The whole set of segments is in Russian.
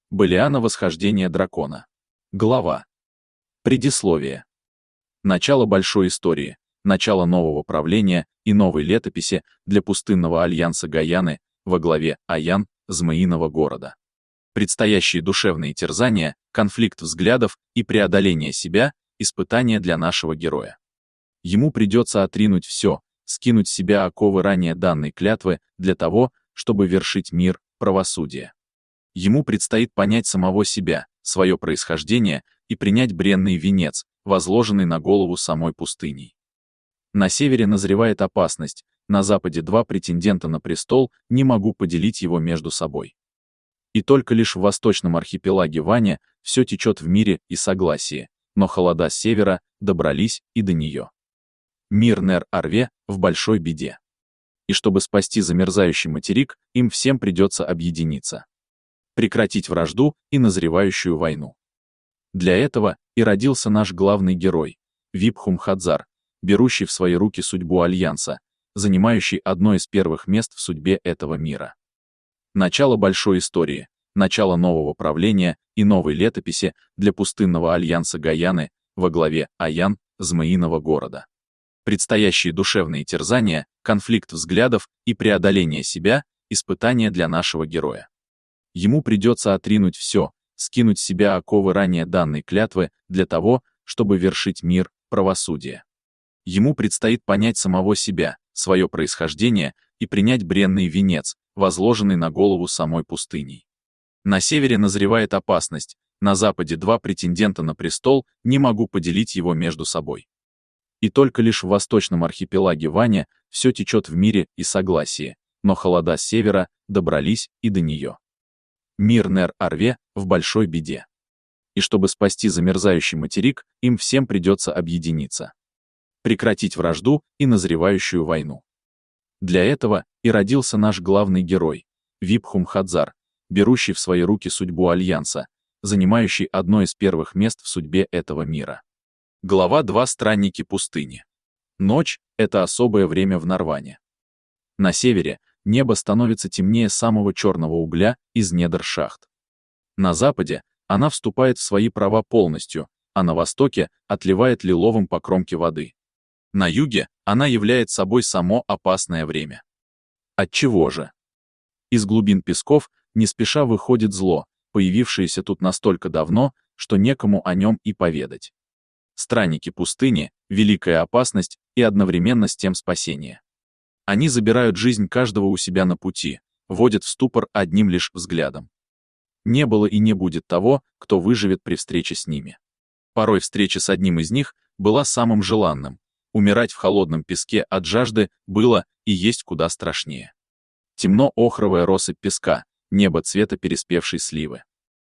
Болиана восхождение дракона. Глава. Предисловие. Начало большой истории, начало нового правления и новой летописи для пустынного альянса Гаяны во главе Аян, Змеиного города. Предстоящие душевные терзания, конфликт взглядов и преодоление себя – испытания для нашего героя. Ему придется отринуть все, скинуть с себя оковы ранее данной клятвы для того, чтобы вершить мир, правосудие. Ему предстоит понять самого себя, свое происхождение и принять бренный венец, возложенный на голову самой пустыней. На севере назревает опасность, на западе два претендента на престол, не могу поделить его между собой. И только лишь в восточном архипелаге Ваня все течет в мире и согласии, но холода с севера добрались и до нее. Мир Нер-Арве в большой беде. И чтобы спасти замерзающий материк, им всем придется объединиться. Прекратить вражду и назревающую войну. Для этого и родился наш главный герой, Випхум-Хадзар, берущий в свои руки судьбу Альянса, занимающий одно из первых мест в судьбе этого мира. Начало большой истории, начало нового правления и новой летописи для пустынного альянса Гаяны во главе Аян, Змеиного города. Предстоящие душевные терзания, конфликт взглядов и преодоление себя – испытания для нашего героя. Ему придется отринуть все, скинуть с себя оковы ранее данной клятвы для того, чтобы вершить мир, правосудие. Ему предстоит понять самого себя, свое происхождение и принять бренный венец, возложенный на голову самой пустыней. На севере назревает опасность, на западе два претендента на престол, не могу поделить его между собой. И только лишь в восточном архипелаге Ваня все течет в мире и согласии, но холода с севера добрались и до нее. Мир Нер-Арве в большой беде. И чтобы спасти замерзающий материк, им всем придется объединиться. Прекратить вражду и назревающую войну. Для этого и родился наш главный герой, Випхум-Хадзар, берущий в свои руки судьбу Альянса, занимающий одно из первых мест в судьбе этого мира. Глава 2. Странники пустыни. Ночь — это особое время в Нарване. На севере небо становится темнее самого черного угля из недр шахт. На западе она вступает в свои права полностью, а на востоке отливает лиловым по кромке воды. На юге она является собой само опасное время. Отчего же? Из глубин песков не спеша выходит зло, появившееся тут настолько давно, что некому о нем и поведать. Странники пустыни — великая опасность и одновременно с тем спасение. Они забирают жизнь каждого у себя на пути, вводят в ступор одним лишь взглядом. Не было и не будет того, кто выживет при встрече с ними. Порой встреча с одним из них была самым желанным. Умирать в холодном песке от жажды было и есть куда страшнее. Темно-охровая россыпь песка, небо цвета переспевшей сливы.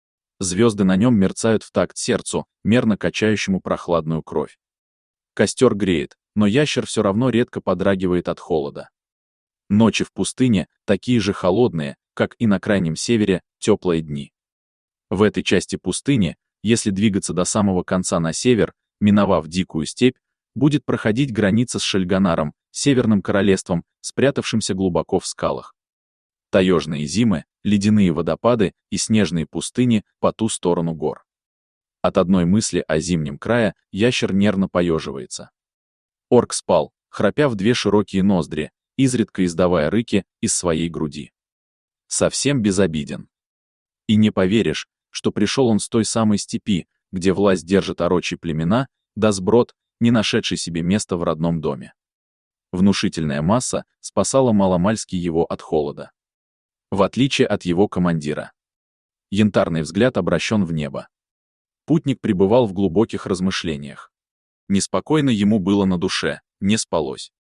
Звезды на нем мерцают в такт сердцу, мерно качающему прохладную кровь. Костер греет, но ящер все равно редко подрагивает от холода. Ночи в пустыне такие же холодные, как и на крайнем севере, теплые дни. В этой части пустыни, если двигаться до самого конца на север, миновав дикую степь, будет проходить граница с Шельганаром, северным королевством, спрятавшимся глубоко в скалах. Таежные зимы, ледяные водопады и снежные пустыни по ту сторону гор. От одной мысли о зимнем крае ящер нервно поеживается. Орк спал, храпя в две широкие ноздри, изредка издавая рыки из своей груди. Совсем безобиден. И не поверишь, что пришел он с той самой степи, где власть держит орочьи племена, да сброд, не нашедший себе места в родном доме. Внушительная масса спасала маломальски его от холода. В отличие от его командира. Янтарный взгляд обращен в небо. Путник пребывал в глубоких размышлениях. Неспокойно ему было на душе, не спалось.